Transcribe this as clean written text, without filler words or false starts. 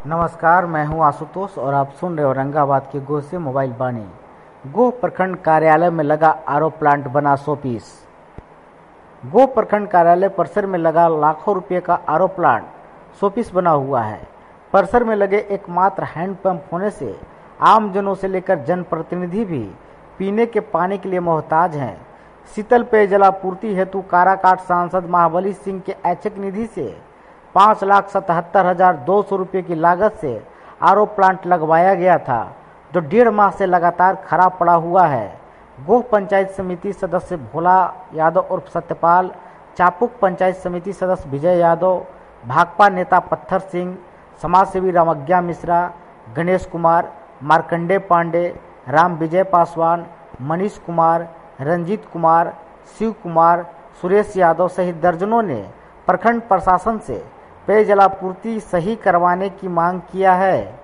नमस्कार, मैं हूं आशुतोष और आप सुन रहे हो औरंगाबाद के गोह से मोबाइल बानी। गोह प्रखंड कार्यालय में लगा आरओ प्लांट बना 100 पीस। गोह प्रखंड कार्यालय परिसर में लगा लाखों रुपए का आरओ प्लांट 100 पीस बना हुआ है। परिसर में लगे एकमात्र हैंडपंप होने से आमजनों से लेकर जनप्रतिनिधि भी पीने के पानी के लिए मोहताज हैं। शीतल पेयजल आपूर्ति हेतु काराकाट सांसद महाबली सिंह के ऐच्छिक निधि से 5,77,200 रुपये की लागत से आरओ प्लांट लगवाया गया था, जो 1.5 माह से लगातार खराब पड़ा हुआ है। गोह पंचायत समिति सदस्य भोला यादव उर्फ सत्यपाल, चापुक पंचायत समिति सदस्य विजय यादव, भाकपा नेता पत्थर सिंह, समाजसेवी रामज्ञा मिश्रा, गणेश कुमार, मार्कंडे पांडे, राम विजय पासवान, मनीष कुमार, रंजीत कुमार, शिव कुमार, सुरेश यादव सहित दर्जनों ने प्रखंड प्रशासन से पेयजलापूर्ति सही करवाने की मांग किया है।